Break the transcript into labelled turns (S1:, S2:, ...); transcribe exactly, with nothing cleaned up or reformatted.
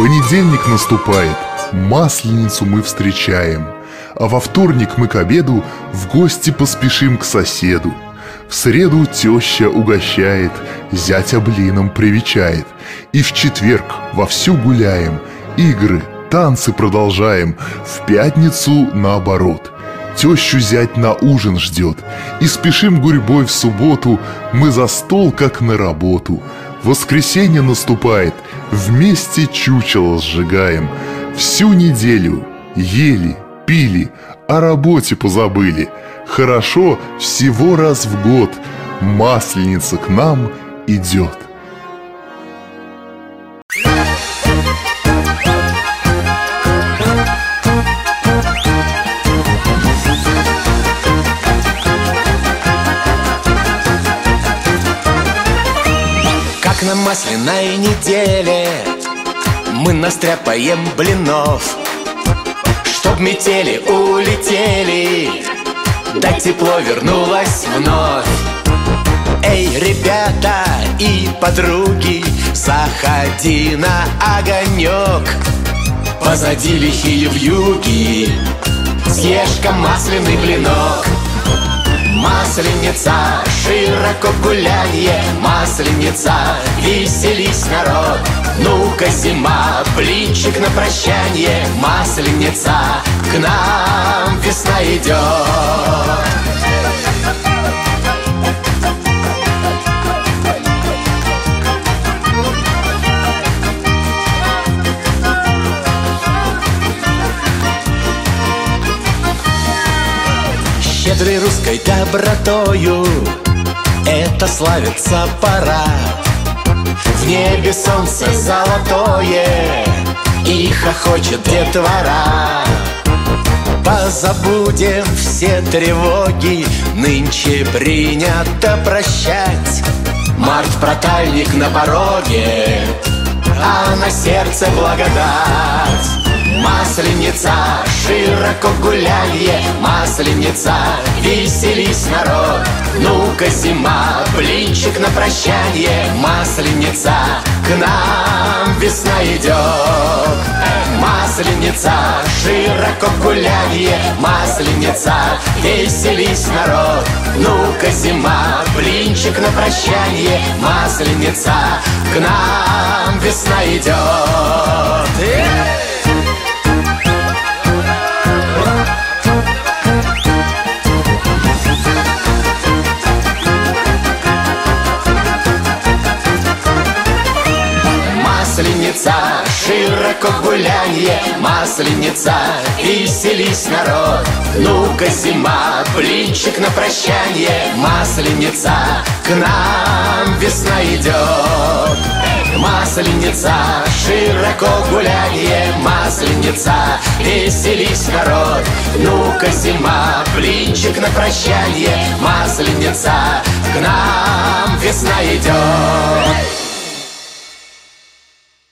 S1: Понедельник наступает, Масленицу мы встречаем, а во вторник мы к обеду в гости поспешим к соседу. В среду теща угощает, зятя блином привечает, и в четверг вовсю гуляем, игры, танцы продолжаем. В пятницу наоборот, тещу зять на ужин ждет, и спешим гурьбой в субботу мы за стол, как на работу. Воскресенье наступает, вместе чучело сжигаем. Всю неделю ели, пили, о работе позабыли. Хорошо, всего раз в год Масленица к нам идет.
S2: Как на масляной неделе мы настряпаем блинов, чтоб метели улетели, да тепло вернулось вновь. Эй, ребята и подруги, заходи на огонек. Позади лихие вьюги, съешь-ка масляный блинок. Масленица, широко гулянье, Масленица, веселись, народ. Ну-ка, зима, блинчик на прощанье, Масленица, к нам весна идет. Щедрой русской добротою это славится пора. В небе солнце золотое и хохочет детвора. Позабудем все тревоги, нынче принято прощать. Март-протальник на пороге, а на сердце благодать. Масленица, широко гулянье, Масленица, веселись, народ. Ну-ка, зима, блинчик на прощанье, Масленица, к нам весна идет. Масленица, широко гулянье, Масленица, веселись, народ. Ну-ка, зима, блинчик на прощанье, Масленица, к нам весна идет. Масленица, широко гулянье, Масленица, веселись, народ. Ну-ка, зима, блинчик на прощанье, Масленица, к нам весна идет. Масленица, широко гулянье, Масленица, веселись, народ. Ну-ка, зима, блинчик на прощанье, Масленица, к нам весна идет.